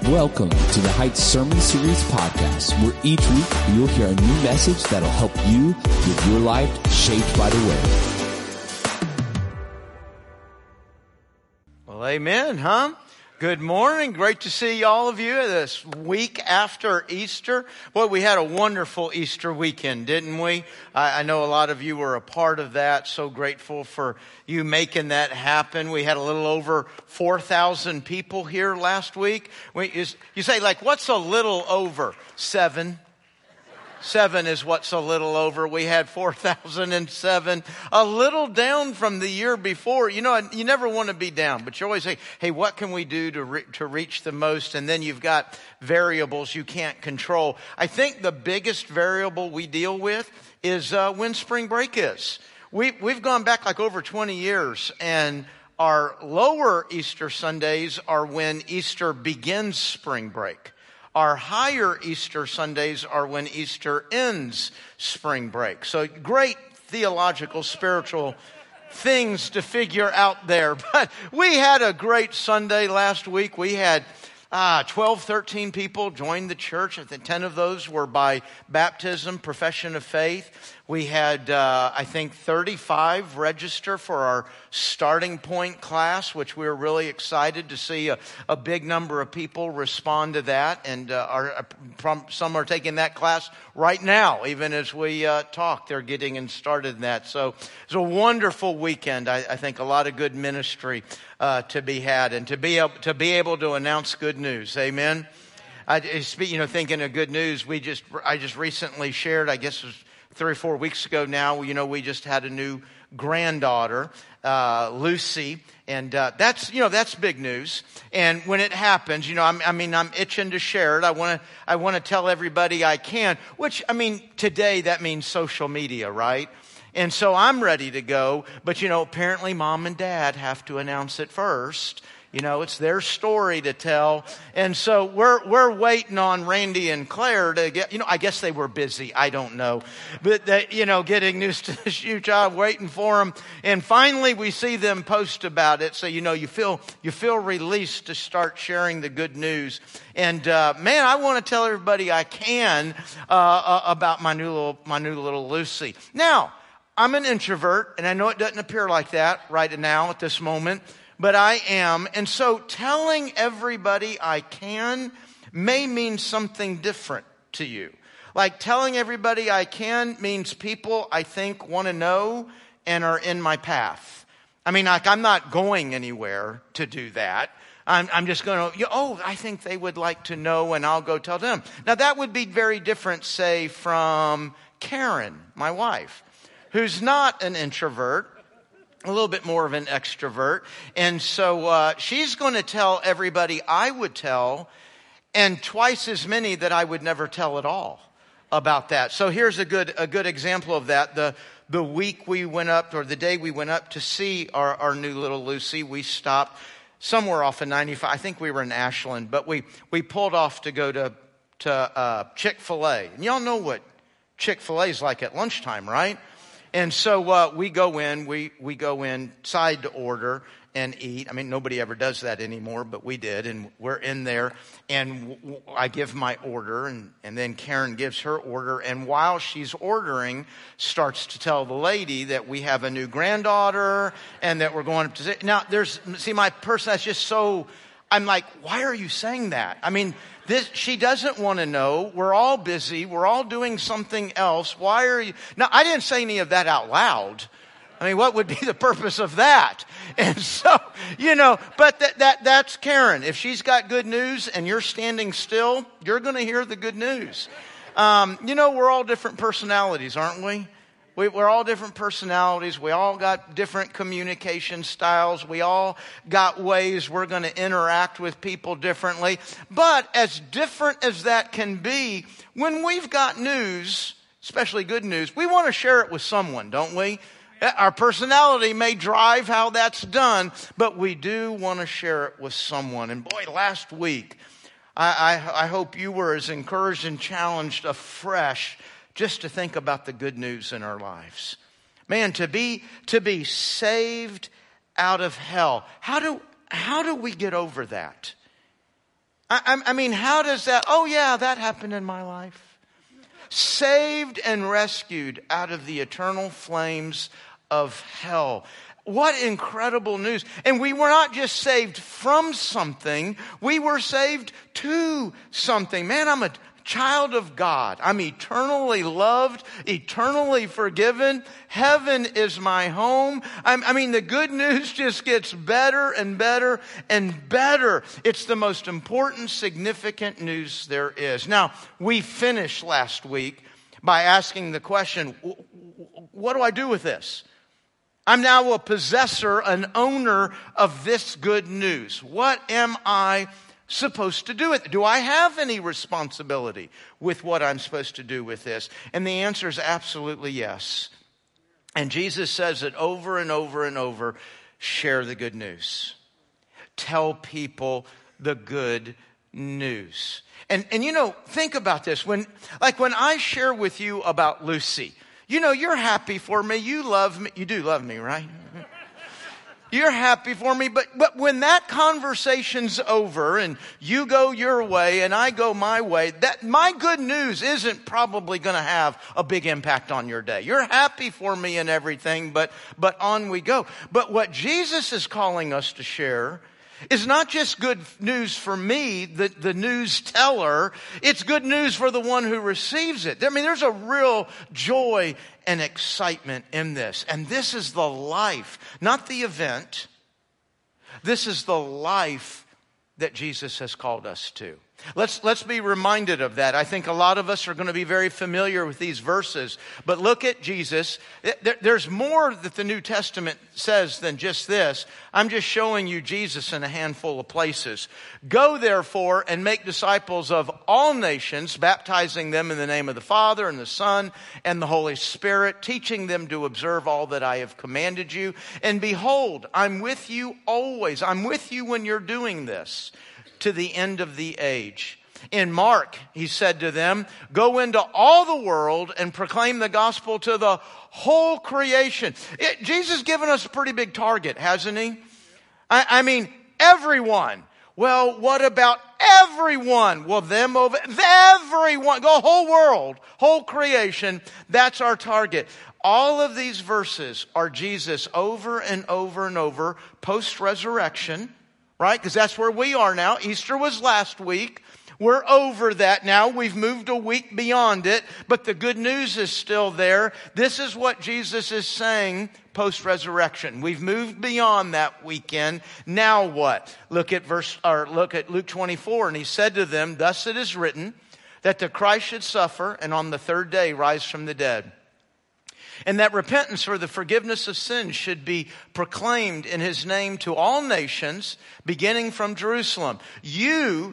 Welcome to the Heights Sermon Series podcast, where each week you'll hear a new message that'll help you live your life shaped by the Word. Well, amen, huh? Good morning. Great to see all of you this week after Easter. Boy, we had a wonderful Easter weekend, didn't we? I know a lot of you were a part of that. So grateful for you making that happen. We had a little over 4,000 people here last week. You say, like, what's a little over? 7. 7 is what's a little over. We had 4,007, a little down from the year before. You know, you never want to be down, but you always say, hey, what can we do to reach the most? And then you've got variables you can't control. I think the biggest variable we deal with is when spring break is. We've gone back like over 20 years, and our lower Easter Sundays are when Easter begins spring break. Our higher Easter Sundays are when Easter ends spring break. So great theological, spiritual things to figure out there. But we had a great Sunday last week. We had 12, 13 people joined the church. 10 of those were by baptism, profession of faith. We had, I think, 35 register for our starting point class, which we were really excited to see a big number of people respond to that. And some are taking that class right now, even as we talk. They're getting started in that. So it was a wonderful weekend. I think a lot of good ministry to be had, and to be able to announce good news. Amen. Thinking of good news, I just recently shared, I guess it was 3 or 4 weeks ago now, we just had a new granddaughter, Lucy, and that's big news. And when it happens, I'm itching to share it. I want to tell everybody I can, which, today that means social media, right? And so I'm ready to go, but apparently mom and dad have to announce it first. It's their story to tell. And so we're waiting on Randy and Claire to get, I guess they were busy. I don't know. But, getting news to this new child, waiting for them. And finally we see them post about it. So, you feel released to start sharing the good news. And, I want to tell everybody I can, about my new little Lucy. Now, I'm an introvert, and I know it doesn't appear like that right now at this moment. But I am, and so telling everybody I can may mean something different to you. Like telling everybody I can means people I think want to know and are in my path. I'm not going anywhere to do that. I'm just going to, I think they would like to know, and I'll go tell them. Now that would be very different, say, from Karen, my wife, who's not an introvert. A little bit more of an extrovert. And so she's going to tell everybody I would tell, and twice as many that I would never tell at all about that. So here's a good example of that. The week we went up, or the day we went up to see our new little Lucy, we stopped somewhere off of 95. I think we were in Ashland, but we pulled off to go to Chick-fil-A. And y'all know what Chick-fil-A is like at lunchtime, right? And so we go in side to order and eat. Nobody ever does that anymore, but we did. And we're in there, and I give my order, and then Karen gives her order. And while she's ordering, starts to tell the lady that we have a new granddaughter and that we're going up to see. Now, my person, that's just so, I'm like, why are you saying that? She doesn't want to know. We're all busy. We're all doing something else. Why are you? Now, I didn't say any of that out loud. What would be the purpose of that? And so, but that's Karen. If she's got good news and you're standing still, you're going to hear the good news. We're all different personalities, aren't we? We're all different personalities. We all got different communication styles. We all got ways we're going to interact with people differently. But as different as that can be, when we've got news, especially good news, we want to share it with someone, don't we? Our personality may drive how that's done, but we do want to share it with someone. And boy, last week, I hope you were as encouraged and challenged afresh just to think about the good news in our lives. Man, to be saved out of hell. How do we get over that? I mean, how does that? Oh yeah, that happened in my life. Saved and rescued out of the eternal flames of hell. What incredible news. And we were not just saved from something, we were saved to something. Man, I'm a child of God. I'm eternally loved, eternally forgiven. Heaven is my home. I mean, the good news just gets better and better and better. It's the most important, significant news there is. Now, we finished last week by asking the question, what do I do with this? I'm now a possessor, an owner of this good news. What am I supposed to do with it? Do I have any responsibility with what I'm supposed to do with this? And the answer is absolutely yes. And Jesus says it over and over and over, share the good news. Tell people the good news. And you know, think about this. When I share with you about Lucy, you know, you're happy for me. You love me. You do love me, right? You're happy for me. But when that conversation's over and you go your way and I go my way, that my good news isn't probably going to have a big impact on your day. You're happy for me and everything, but on we go. But what Jesus is calling us to share is not just good news for me, the news teller. It's good news for the one who receives it. I mean, there's a real joy and excitement in this. And this is the life, not the event. This is the life that Jesus has called us to. Let's be reminded of that. I think a lot of us are going to be very familiar with these verses. But look at Jesus. There's more that the New Testament says than just this. I'm just showing you Jesus in a handful of places. Go therefore and make disciples of all nations, baptizing them in the name of the Father and the Son and the Holy Spirit, teaching them to observe all that I have commanded you. And behold, I'm with you always. I'm with you when you're doing this, to the end of the age. In Mark, he said to them, go into all the world and proclaim the gospel to the whole creation. Jesus has given us a pretty big target, hasn't he? I mean, everyone. Well, what about everyone? Well, everyone, the whole world, whole creation, that's our target. All of these verses are Jesus over and over and over, post-resurrection, right? Because that's where we are now. Easter was last week. We're over that now. We've moved a week beyond it, but the good news is still there. This is what Jesus is saying post-resurrection. We've moved beyond that weekend. Now what? Look at Luke 24, and he said to them, thus it is written, that the Christ should suffer and on the third day rise from the dead. And that repentance for the forgiveness of sins should be proclaimed in his name to all nations, beginning from Jerusalem. You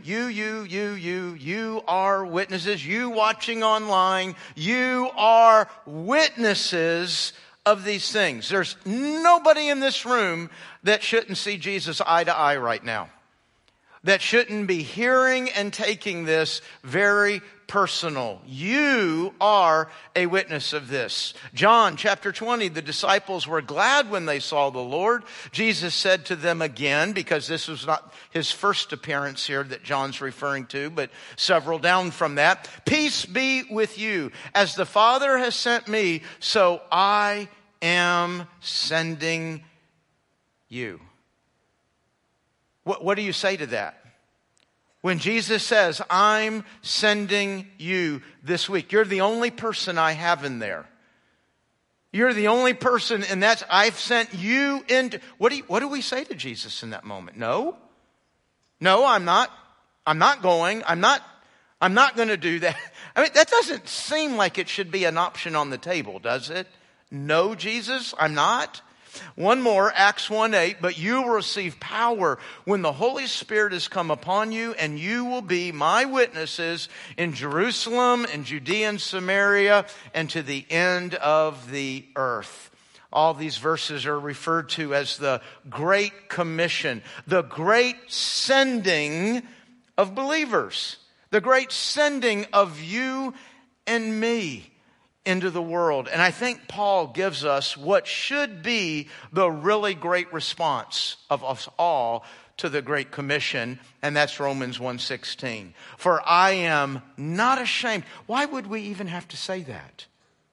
are witnesses. You watching online, you are witnesses of these things. There's nobody in this room that shouldn't see Jesus eye to eye right now, that shouldn't be hearing and taking this very personal. You are a witness of this. John chapter 20, the disciples were glad when they saw the Lord. Jesus said to them again, because this was not his first appearance here that John's referring to, but several down from that. Peace be with you. As the Father has sent me, so I am sending you. What do you say to that? When Jesus says, I'm sending you this week, you're the only person I have in there. You're the only person, and that's, I've sent you into, what do we say to Jesus in that moment? No, I'm not going. I'm not going to do that. I mean, that doesn't seem like it should be an option on the table, does it? No, Jesus, I'm not. One more, Acts 1:8, but you will receive power when the Holy Spirit has come upon you, and you will be my witnesses in Jerusalem and Judea and Samaria and to the end of the earth. All these verses are referred to as the Great Commission, the great sending of believers, the great sending of you and me into the world. And I think Paul gives us what should be the really great response of us all to the Great Commission, and that's Romans 1:16. For I am not ashamed. Why would we even have to say that?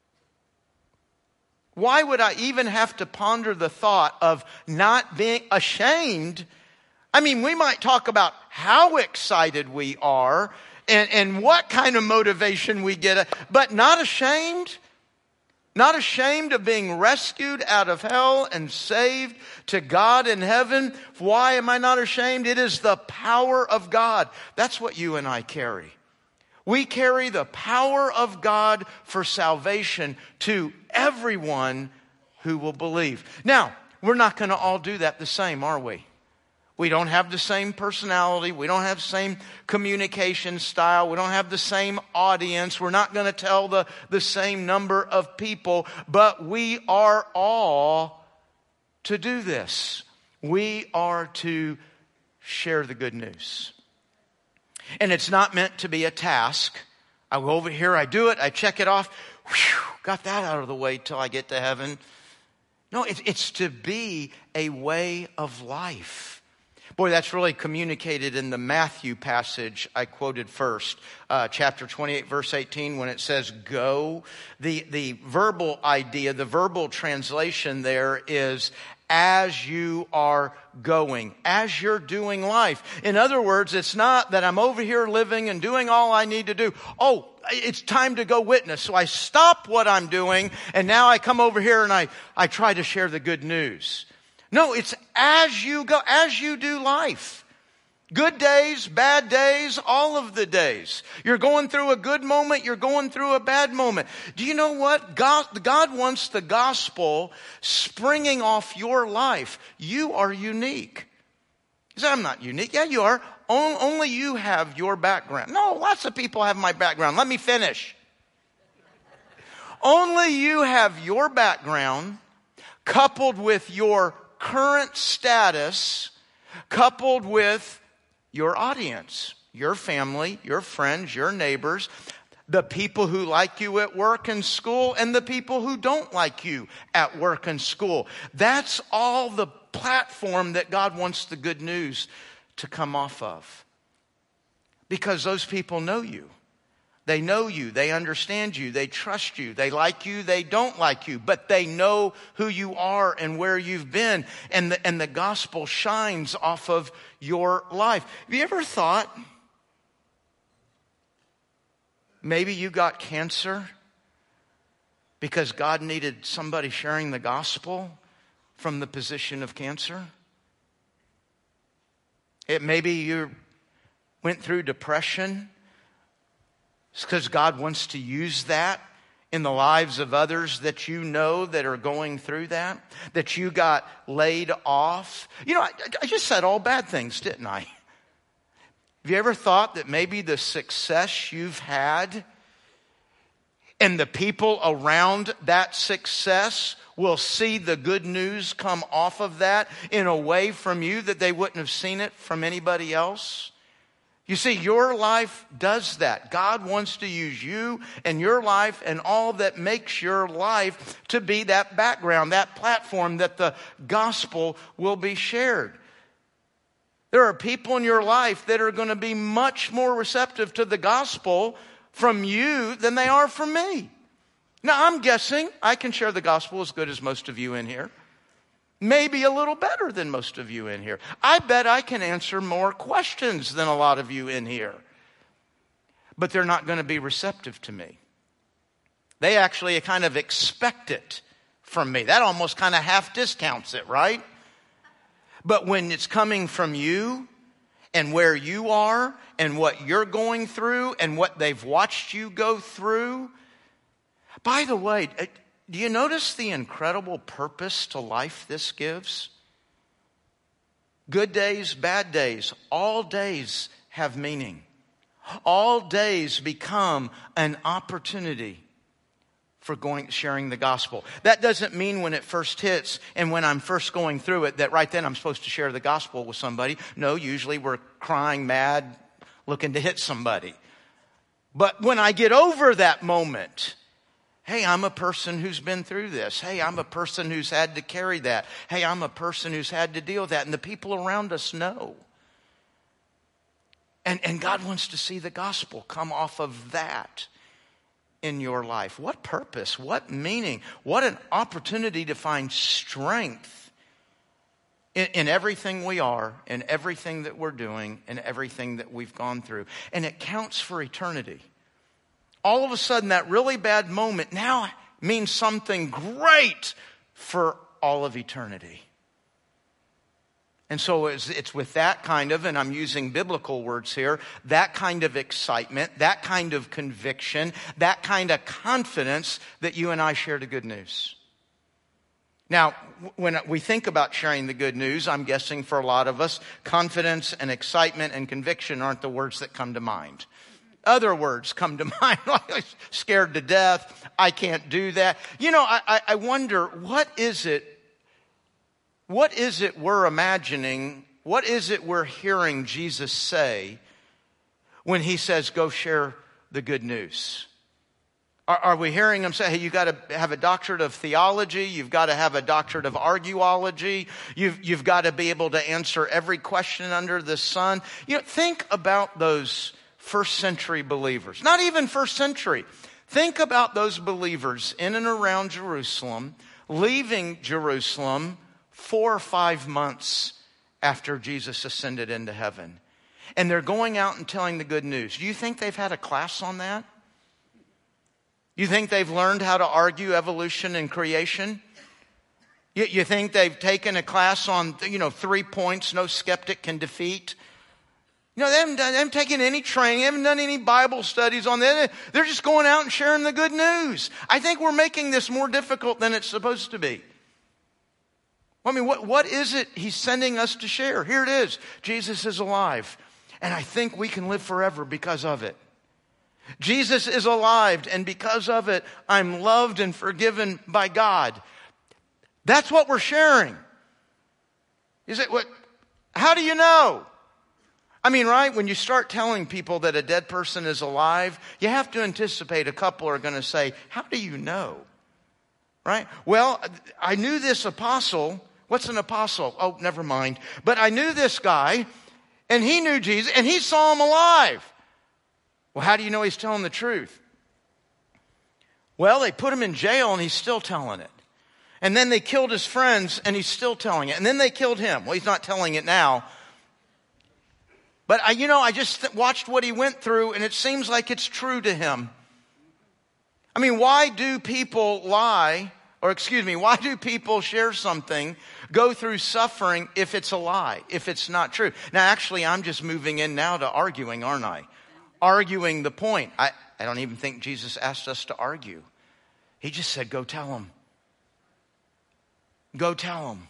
Why would I even have to ponder the thought of not being ashamed? I mean, we might talk about how excited we are and what kind of motivation we get, but not ashamed? Not ashamed of being rescued out of hell and saved to God in heaven. Why am I not ashamed? It is the power of God. That's what you and I carry. We carry the power of God for salvation to everyone who will believe. Now, we're not going to all do that the same, are we? We don't have the same personality. We don't have the same communication style. We don't have the same audience. We're not going to tell the same number of people. But we are all to do this. We are to share the good news. And it's not meant to be a task. I go over here, I do it, I check it off. Whew, got that out of the way till I get to heaven. No, it's to be a way of life. Boy, that's really communicated in the Matthew passage I quoted first, chapter 28, verse 18, when it says go. The verbal idea, the verbal translation there is as you are going, as you're doing life. In other words, it's not that I'm over here living and doing all I need to do. Oh, it's time to go witness. So I stop what I'm doing, and now I come over here and I try to share the good news. No, it's as you go, as you do life. Good days, bad days, all of the days. You're going through a good moment, you're going through a bad moment. Do you know what? God wants the gospel springing off your life. You are unique. You say, I'm not unique. Yeah, you are. Only you have your background. No, lots of people have my background. Let me finish. Only you have your background coupled with your current status, coupled with your audience, your family, your friends, your neighbors, the people who like you at work and school, and the people who don't like you at work and school. That's all the platform that God wants the good news to come off of. Because those people know you. They know you, they understand you, they trust you, they like you, they don't like you, but they know who you are and where you've been, and the gospel shines off of your life. Have you ever thought maybe you got cancer because God needed somebody sharing the gospel from the position of cancer? Maybe you went through depression. It's because God wants to use that in the lives of others that you know that are going through that you got laid off. You know, I just said all bad things, didn't I? Have you ever thought that maybe the success you've had and the people around that success will see the good news come off of that in a way from you that they wouldn't have seen it from anybody else? You see, your life does that. God wants to use you and your life and all that makes your life to be that background, that platform that the gospel will be shared. There are people in your life that are going to be much more receptive to the gospel from you than they are from me. Now, I'm guessing I can share the gospel as good as most of you in here. Maybe a little better than most of you in here. I bet I can answer more questions than a lot of you in here. But they're not going to be receptive to me. They actually kind of expect it from me. That almost kind of half discounts it, right? But when it's coming from you and where you are and what you're going through and what they've watched you go through. By the way, do you notice the incredible purpose to life this gives? Good days, bad days, all days have meaning. All days become an opportunity for sharing the gospel. That doesn't mean when it first hits and when I'm first going through it that right then I'm supposed to share the gospel with somebody. No, usually we're crying mad, looking to hit somebody. But when I get over that moment, Hey, I'm a person who's been through this. Hey, I'm a person who's had to carry that. Hey, I'm a person who's had to deal with that. And the people around us know. And God wants to see the gospel come off of that in your life. What purpose? What meaning? What an opportunity to find strength in everything we are, in everything that we're doing, in everything that we've gone through. And it counts for eternity. All of a sudden, that really bad moment now means something great for all of eternity. And so it's with that kind of, and I'm using biblical words here, that kind of excitement, that kind of conviction, that kind of confidence that you and I share the good news. Now, when we think about sharing the good news, I'm guessing for a lot of us, confidence and excitement and conviction aren't the words that come to mind. Other words come to mind, like scared to death, I can't do that. You know, I wonder, what is it we're imagining, what is it we're hearing Jesus say when he says, go share the good news? Are we hearing him say, hey, you've got to have a doctorate of theology, you've got to have a doctorate of arguology, you've got to be able to answer every question under the sun? You know, think about those first century believers. Not even first century. Think about those believers in and around Jerusalem, leaving Jerusalem 4 or 5 months after Jesus ascended into heaven. And they're going out and telling the good news. Do you think they've had a class on that? You think they've learned how to argue evolution and creation? You think they've taken a class on, 3 points no skeptic can defeat? They haven't taken any training. They haven't done any Bible studies on that. They're just going out and sharing the good news. I think we're making this more difficult than it's supposed to be. I mean, what is it he's sending us to share? Here it is. Jesus is alive. And I think we can live forever because of it. Jesus is alive, and because of it, I'm loved and forgiven by God. That's what we're sharing. You say, what? How do you know? I mean, right, when you start telling people that a dead person is alive, you have to anticipate a couple are going to say, how do you know? Right? Well, I knew this apostle. What's an apostle? Oh, never mind. But I knew this guy, and he knew Jesus, and he saw him alive. Well, how do you know he's telling the truth? Well, they put him in jail, and he's still telling it. And then they killed his friends, and he's still telling it. And then they killed him. Well, he's not telling it now. But I just watched what he went through, and it seems like it's true to him. I mean, why do people lie? Why do people share something, go through suffering if it's a lie, if it's not true? Now, actually, I'm just moving in now to arguing, aren't I? Arguing the point. I don't even think Jesus asked us to argue. He just said, go tell them. Go tell them.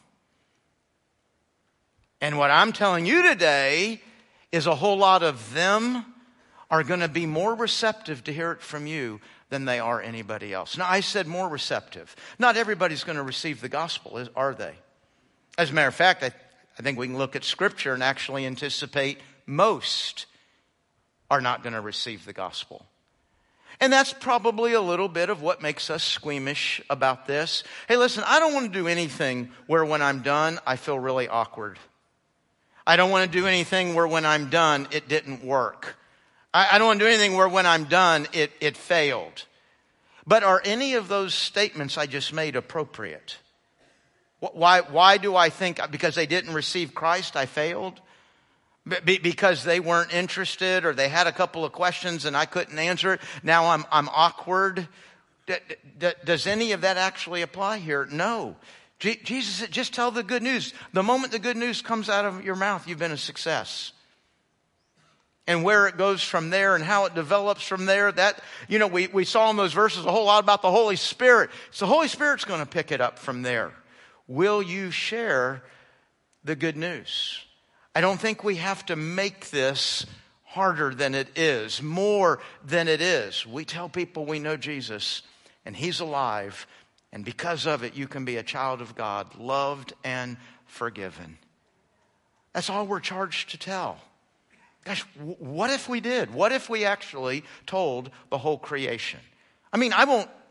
And what I'm telling you today is a whole lot of them are going to be more receptive to hear it from you than they are anybody else. Now, I said more receptive. Not everybody's going to receive the gospel, are they? As a matter of fact, I think we can look at Scripture and actually anticipate most are not going to receive the gospel. And that's probably a little bit of what makes us squeamish about this. Hey, listen, I don't want to do anything where when I'm done, I feel really awkward. I don't want to do anything where when I'm done, it didn't work. I don't want to do anything where when I'm done, it failed. But are any of those statements I just made appropriate? Why do I think, because they didn't receive Christ, I failed? Because they weren't interested, or they had a couple of questions and I couldn't answer it. Now I'm awkward. Does any of that actually apply here? No. Jesus said, just tell the good news. The moment the good news comes out of your mouth, you've been a success. And where it goes from there and how it develops from there, we saw in those verses a whole lot about the Holy Spirit. So the Holy Spirit's going to pick it up from there. Will you share the good news? I don't think we have to make this harder than it is, more than it is. We tell people we know Jesus and He's alive, and because of it, you can be a child of God, loved and forgiven. That's all we're charged to tell. Gosh, what if we did? What if we actually told the whole creation? I mean, I won't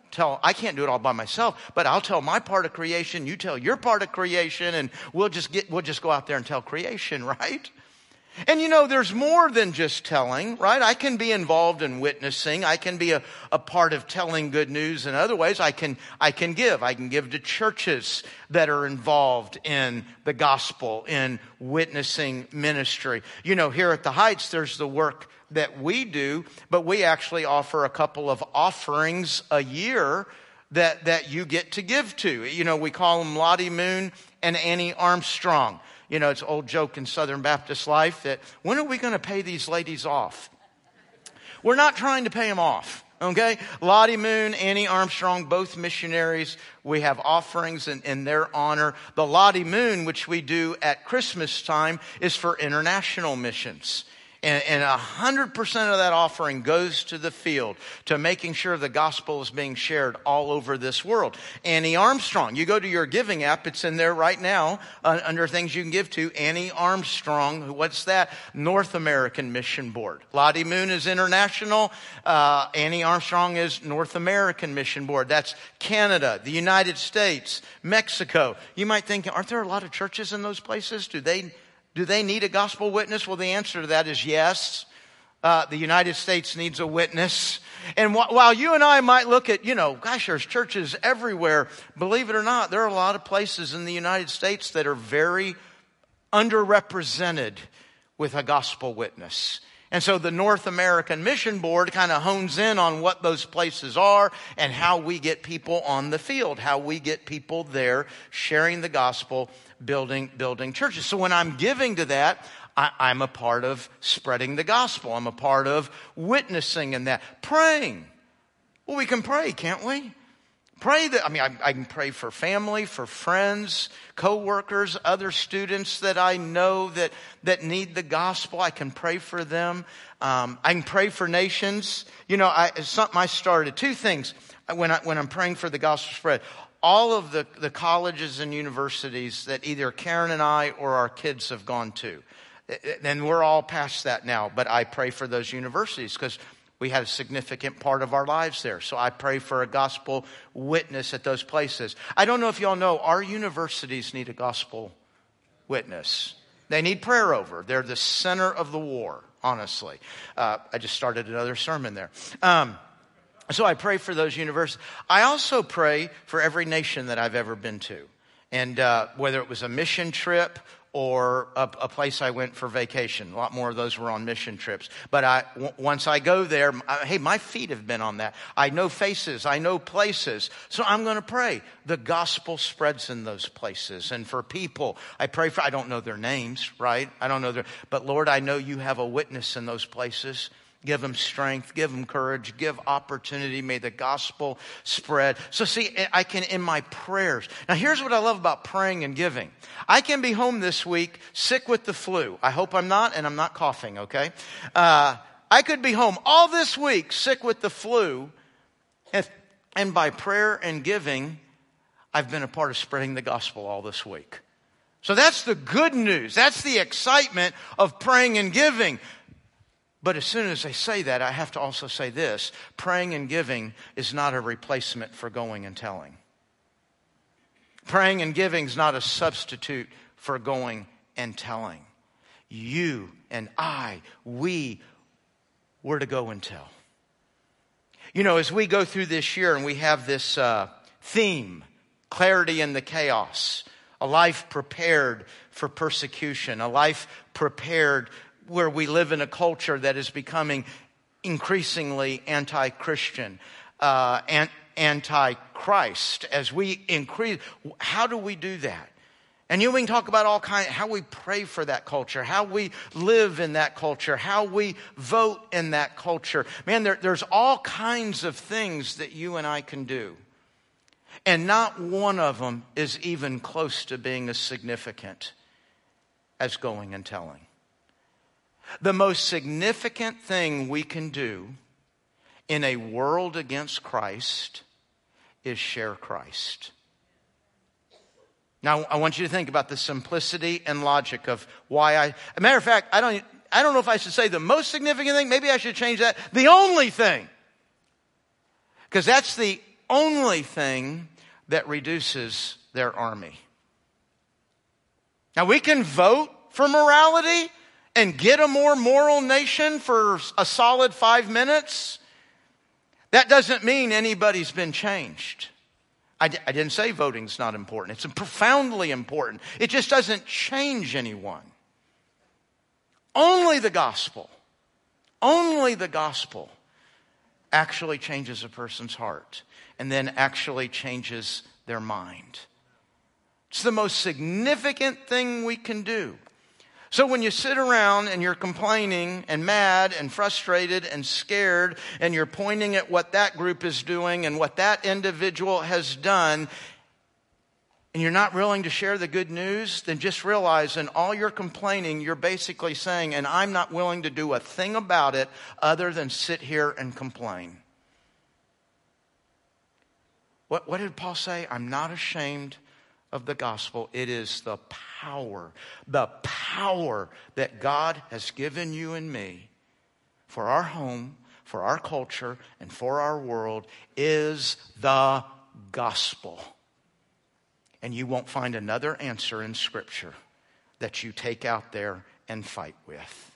I can't do it all by myself, but I'll tell my part of creation, you tell your part of creation, and we'll just go out there and tell creation, right? And there's more than just telling, right? I can be involved in witnessing. I can be a part of telling good news in other ways. I can give. I can give to churches that are involved in the gospel, in witnessing ministry. Here at the Heights, there's the work that we do, but we actually offer a couple of offerings a year that you get to give to. We call them Lottie Moon and Annie Armstrong. It's an old joke in Southern Baptist life that when are we going to pay these ladies off? We're not trying to pay them off, okay? Lottie Moon, Annie Armstrong, both missionaries. We have offerings in their honor. The Lottie Moon, which we do at Christmas time, is for international missions. And 100% of that offering goes to the field, to making sure the gospel is being shared all over this world. Annie Armstrong, you go to your giving app, it's in there right now, under things you can give to. Annie Armstrong, what's that? North American Mission Board. Lottie Moon is international. Annie Armstrong is North American Mission Board. That's Canada, the United States, Mexico. You might think, aren't there a lot of churches in those places? Do they need a gospel witness? Well, the answer to that is yes. The United States needs a witness. And while you and I might look at, gosh, there's churches everywhere. Believe it or not, there are a lot of places in the United States that are very underrepresented with a gospel witness. And so the North American Mission Board kind of hones in on what those places are and how we get people on the field, how we get people there sharing the gospel, building churches. So when I'm giving to that, I'm a part of spreading the gospel. I'm a part of witnessing in that. Praying. Well, we can pray, can't we? Pray that, I can pray for family, for friends, co-workers, other students that I know that need the gospel. I can pray for them. I can pray for nations. It's something I started. Two things when I'm praying for the gospel spread. All of the colleges and universities that either Karen and I or our kids have gone to. And we're all past that now, but I pray for those universities because we had a significant part of our lives there. So I pray for a gospel witness at those places. I don't know if y'all know, our universities need a gospel witness. They need prayer over. They're the center of the war, honestly. I just started another sermon there. So I pray for those universities. I also pray for every nation that I've ever been to. And whether it was a mission trip or a place I went for vacation. A lot more of those were on mission trips. But once I go there, hey, my feet have been on that. I know faces. I know places. So I'm going to pray. The gospel spreads in those places. And for people, I pray for, I don't know their names, right? I don't know but Lord, I know you have a witness in those places. Give them strength, give them courage, give opportunity. May the gospel spread. So see, I can, in my prayers. Now here's what I love about praying and giving. I can be home this week sick with the flu. I hope I'm not, and I'm not coughing, okay? I could be home all this week sick with the flu. And by prayer and giving, I've been a part of spreading the gospel all this week. So that's the good news. That's the excitement of praying and giving. But as soon as I say that, I have to also say this. Praying and giving is not a replacement for going and telling. Praying and giving is not a substitute for going and telling. You and I, we were to go and tell. As we go through this year and we have this theme, clarity in the chaos, a life prepared for persecution, a life prepared where we live in a culture that is becoming increasingly anti-Christian, anti-Christ. As we increase, how do we do that? And we can talk about all kinds, how we pray for that culture, how we live in that culture, how we vote in that culture. Man, there's all kinds of things that you and I can do. And not one of them is even close to being as significant as going and telling. The most significant thing we can do in a world against Christ is share Christ. Now, I want you to think about the simplicity and logic of why as a matter of fact, I don't know if I should say the most significant thing. Maybe I should change that. The only thing. Because that's the only thing that reduces their army. Now, we can vote for morality and get a more moral nation for a solid 5 minutes. That doesn't mean anybody's been changed. I didn't say voting's not important. It's profoundly important. It just doesn't change anyone. Only the gospel actually changes a person's heart and then actually changes their mind. It's the most significant thing we can do. So when you sit around and you're complaining and mad and frustrated and scared and you're pointing at what that group is doing and what that individual has done, and you're not willing to share the good news, then just realize in all your complaining, you're basically saying, and I'm not willing to do a thing about it other than sit here and complain. What did Paul say? I'm not ashamed of the gospel. It is the power that God has given you and me for our home, for our culture, and for our world is the gospel. And you won't find another answer in Scripture that you take out there and fight with.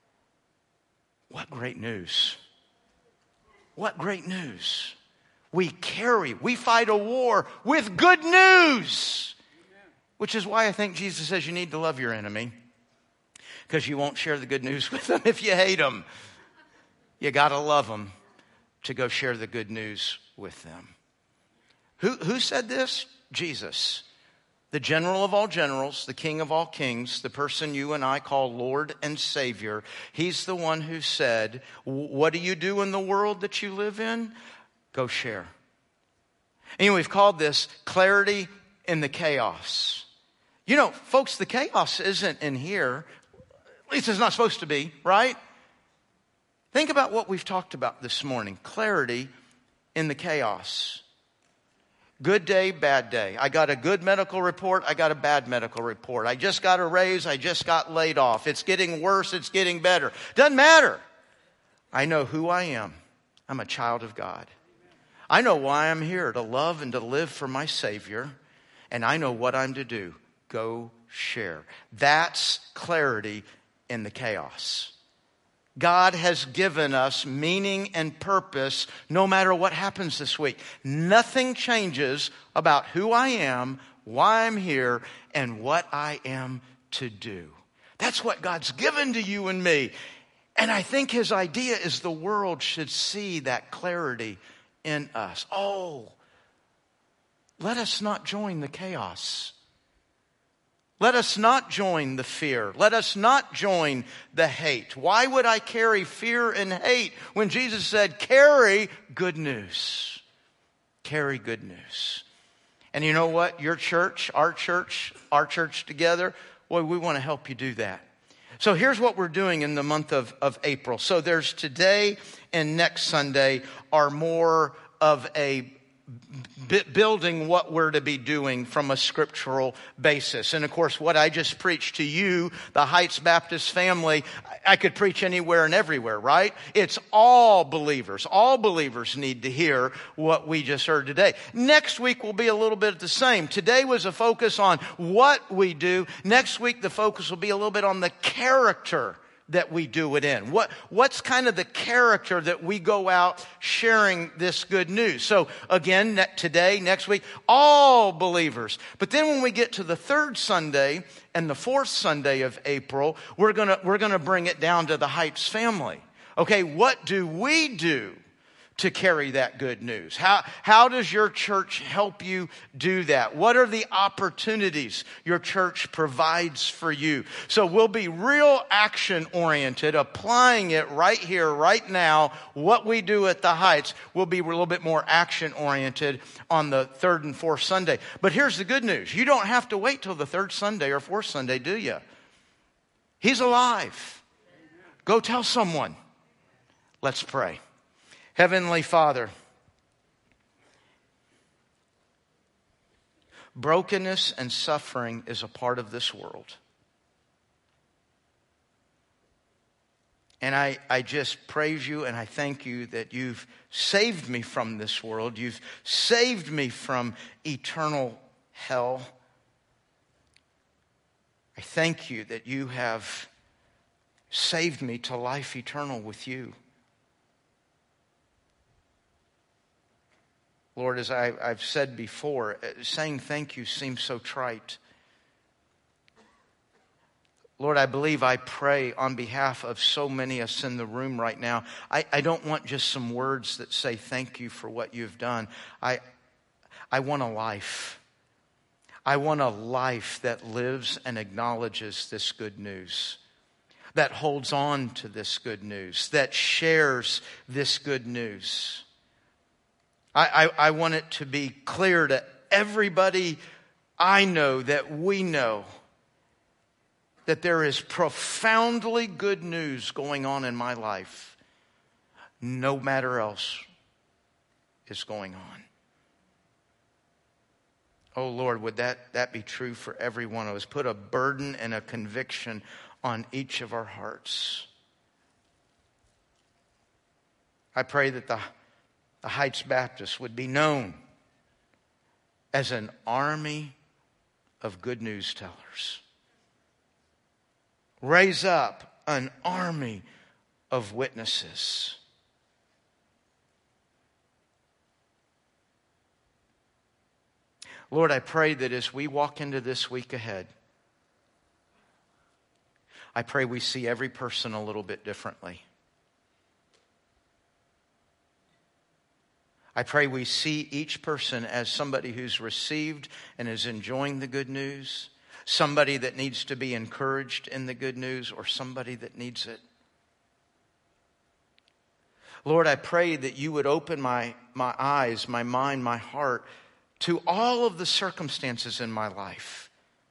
What great news. What great news. We fight a war with good news. Which is why I think Jesus says you need to love your enemy. Because you won't share the good news with them if you hate them. You got to love them to go share the good news with them. Who said this? Jesus. The general of all generals, the king of all kings, the person you and I call Lord and Savior. He's the one who said, what do you do in the world that you live in? Go share. And we've called this clarity in the chaos. You know, folks, the chaos isn't in here. At least it's not supposed to be, right? Think about what we've talked about this morning. Clarity in the chaos. Good day, bad day. I got a good medical report. I got a bad medical report. I just got a raise. I just got laid off. It's getting worse. It's getting better. Doesn't matter. I know who I am. I'm a child of God. I know why I'm here, to love and to live for my Savior. And I know what I'm to do. Go share. That's clarity in the chaos. God has given us meaning and purpose no matter what happens this week. Nothing changes about who I am, why I'm here, and what I am to do. That's what God's given to you and me. And I think His idea is the world should see that clarity in us. Oh, let us not join the chaos. Let us not join the fear. Let us not join the hate. Why would I carry fear and hate when Jesus said, carry good news? Carry good news. And you know what? Your church, our church together, boy, we want to help you do that. So here's what we're doing in the month of April. So there's today and next Sunday are more of a building what we're to be doing from a scriptural basis. And of course, what I just preached to you, the Heights Baptist family, I could preach anywhere and everywhere, right? It's all believers. All believers need to hear what we just heard today. Next week will be a little bit the same. Today was a focus on what we do. Next week, the focus will be a little bit on the character that we do it in. What's kind of the character that we go out sharing this good news? So again, today, next week, all believers. But then when we get to the third Sunday and the fourth Sunday of April, we're gonna bring it down to the Heights family. Okay, what do we do to carry that good news? How does your church help you do that? What are the opportunities your church provides for you? So we'll be real action oriented, applying it right here, right now. What we do at the Heights will be a little bit more action oriented on the third and fourth Sunday. But here's the good news. You don't have to wait till the third Sunday or fourth Sunday, do you? He's alive. Go tell someone. Let's pray. Heavenly Father, brokenness and suffering is a part of this world. And I just praise you and I thank you that you've saved me from this world. You've saved me from eternal hell. I thank you that you have saved me to life eternal with you. Lord, as I've said before, saying thank you seems so trite. Lord, I believe I pray on behalf of so many of us in the room right now. I don't want just some words that say thank you for what you've done. I want a life. I want a life that lives and acknowledges this good news, that holds on to this good news, that shares this good news. I want it to be clear to everybody I know that we know that there is profoundly good news going on in my life, no matter else is going on. Oh Lord, would that be true for every one of us? Put a burden and a conviction on each of our hearts. I pray that the Heights Baptist would be known as an army of good news tellers. Raise up an army of witnesses. Lord, I pray that as we walk into this week ahead, I pray we see every person a little bit differently. I pray we see each person as somebody who's received and is enjoying the good news, somebody that needs to be encouraged in the good news, or somebody that needs it. Lord, I pray that you would open my eyes, my mind, my heart to all of the circumstances in my life.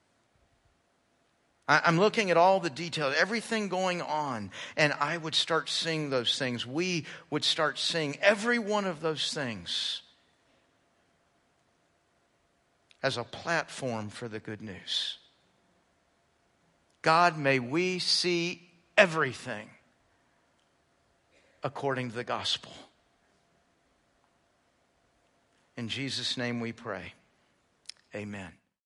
I'm looking at all the details, everything going on, and I would start seeing those things. We would start seeing every one of those things as a platform for the good news. God, may we see everything according to the gospel. In Jesus' name we pray. Amen.